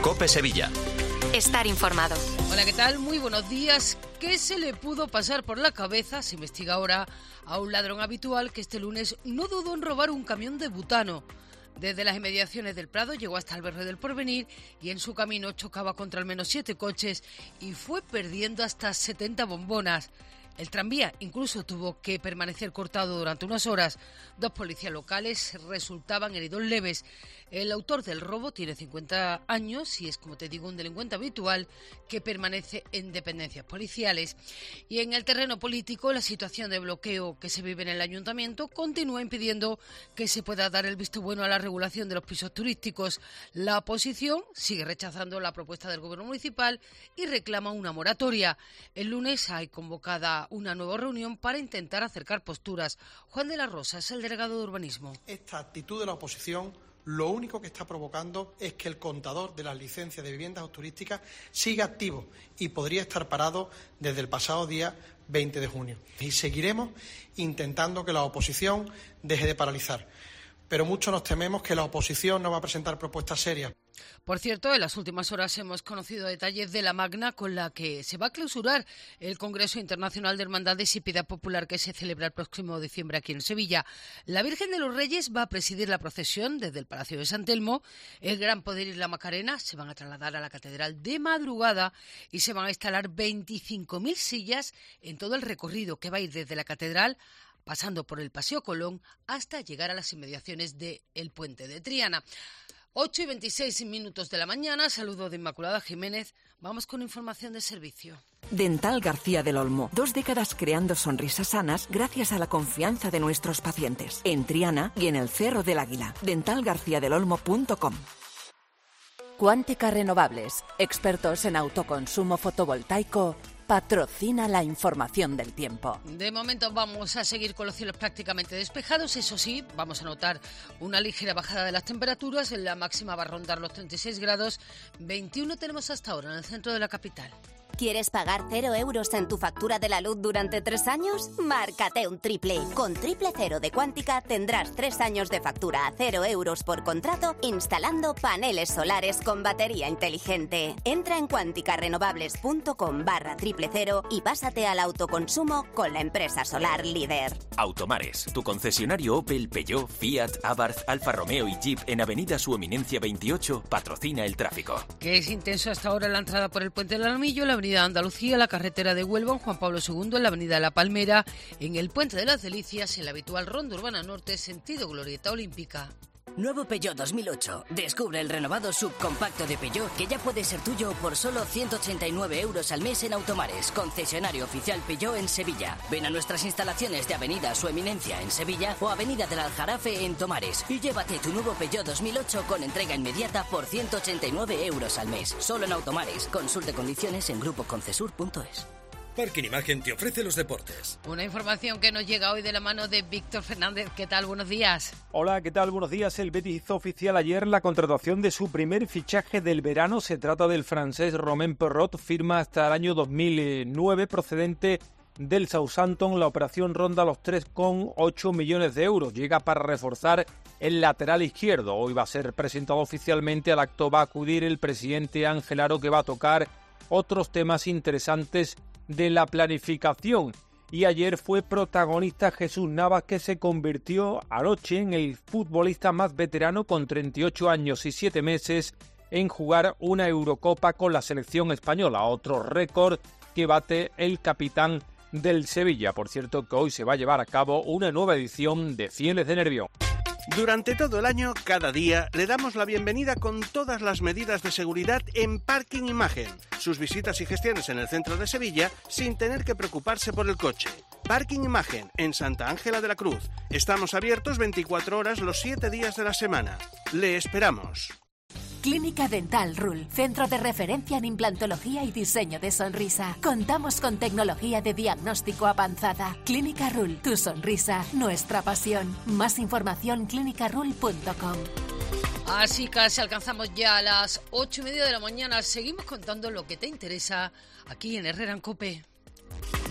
COPE Sevilla. Estar informado. Hola, ¿qué tal? Muy buenos días. ¿Qué se le pudo pasar por la cabeza? Se investiga ahora a un ladrón habitual que este lunes no dudó en robar un camión de butano. Desde las inmediaciones del Prado llegó hasta el barrio del Porvenir y en su camino chocaba contra al menos 7 coches y fue perdiendo hasta 70 bombonas. El tranvía incluso tuvo que permanecer cortado durante unas horas. 2 policías locales resultaban heridos leves. El autor del robo tiene 50 años y es, como te digo, un delincuente habitual que permanece en dependencias policiales. Y en el terreno político, la situación de bloqueo que se vive en el ayuntamiento continúa impidiendo que se pueda dar el visto bueno a la regulación de los pisos turísticos. La oposición sigue rechazando la propuesta del gobierno municipal y reclama una moratoria. El lunes hay convocada una nueva reunión para intentar acercar posturas. Juan de la Rosa es el delegado de urbanismo. Esta actitud de la oposición lo único que está provocando es que el contador de las licencias de viviendas turísticas siga activo y podría estar parado desde el pasado día 20 de junio. Y seguiremos intentando que la oposición deje de paralizar. Pero mucho nos tememos que la oposición no va a presentar propuestas serias. Por cierto, en las últimas horas hemos conocido detalles de la magna con la que se va a clausurar el Congreso Internacional de Hermandades y Piedad Popular que se celebra el próximo diciembre aquí en Sevilla. La Virgen de los Reyes va a presidir la procesión desde el Palacio de San Telmo. El Gran Poder y la Macarena se van a trasladar a la Catedral de madrugada y se van a instalar 25.000 sillas en todo el recorrido que va a ir desde la Catedral, pasando por el Paseo Colón hasta llegar a las inmediaciones del Puente de Triana. 8:26 de la mañana, saludo de Inmaculada Jiménez. Vamos con información de servicio. Dental García del Olmo. 2 décadas creando sonrisas sanas gracias a la confianza de nuestros pacientes. En Triana y en el Cerro del Águila. dentalgarciadelolmo.com. Cuántica Renovables, expertos en autoconsumo fotovoltaico, patrocina la información del tiempo. De momento vamos a seguir con los cielos prácticamente despejados. Eso sí, vamos a notar una ligera bajada de las temperaturas. La máxima va a rondar los 36 grados. 21 tenemos hasta ahora en el centro de la capital. ¿Quieres pagar 0 euros en tu factura de la luz durante 3 años? Márcate un triple. Con Triple Cero de Cuántica tendrás 3 años de factura a 0 euros por contrato instalando paneles solares con batería inteligente. Entra en cuanticarenovables.com/Triple Cero y pásate al autoconsumo con la empresa solar líder. Automares, tu concesionario Opel, Peugeot, Fiat, Abarth, Alfa Romeo y Jeep en Avenida Su Eminencia 28 patrocina el tráfico. Que es intenso hasta ahora la entrada por el Puente del Alamillo, la Avenida Andalucía, la carretera de Huelva, en Juan Pablo II, en la Avenida La Palmera, en el Puente de las Delicias, en la habitual Ronda Urbana Norte, sentido Glorieta Olímpica. Nuevo Peugeot 2008. Descubre el renovado subcompacto de Peugeot que ya puede ser tuyo por solo 189 euros al mes en Automares, concesionario oficial Peugeot en Sevilla. Ven a nuestras instalaciones de Avenida Su Eminencia en Sevilla o Avenida del Aljarafe en Tomares y llévate tu nuevo Peugeot 2008 con entrega inmediata por 189 euros al mes. Solo en Automares. Consulte condiciones en grupoconcesur.es. Parking Imagen te ofrece los deportes. Una información que nos llega hoy de la mano de Víctor Fernández. ¿Qué tal? Buenos días. Hola, ¿qué tal? Buenos días. El Betis hizo oficial ayer la contratación de su primer fichaje del verano. Se trata del francés Romain Perrot, firma hasta el año 2009, procedente del Southampton. La operación ronda los 3,8 millones de euros. Llega para reforzar el lateral izquierdo. Hoy va a ser presentado oficialmente. Al acto va a acudir el presidente Ángel Aro, que va a tocar otros temas interesantes de la planificación. Y ayer fue protagonista Jesús Navas, que se convirtió anoche en el futbolista más veterano con 38 años y 7 meses en jugar una Eurocopa con la selección española, otro récord que bate el capitán del Sevilla. Por cierto, que hoy se va a llevar a cabo una nueva edición de Fieles de Nervión. Durante todo el año, cada día, le damos la bienvenida con todas las medidas de seguridad en Parking Imagen. Sus visitas y gestiones en el centro de Sevilla sin tener que preocuparse por el coche. Parking Imagen, en Santa Ángela de la Cruz. Estamos abiertos 24 horas los 7 días de la semana. Le esperamos. Clínica Dental Rul, centro de referencia en implantología y diseño de sonrisa. Contamos con tecnología de diagnóstico avanzada. Clínica Rul, tu sonrisa, nuestra pasión. Más información clinicarul.com. Así casi alcanzamos ya a las 8:30 de la mañana. Seguimos contando lo que te interesa aquí en Herrera en COPE.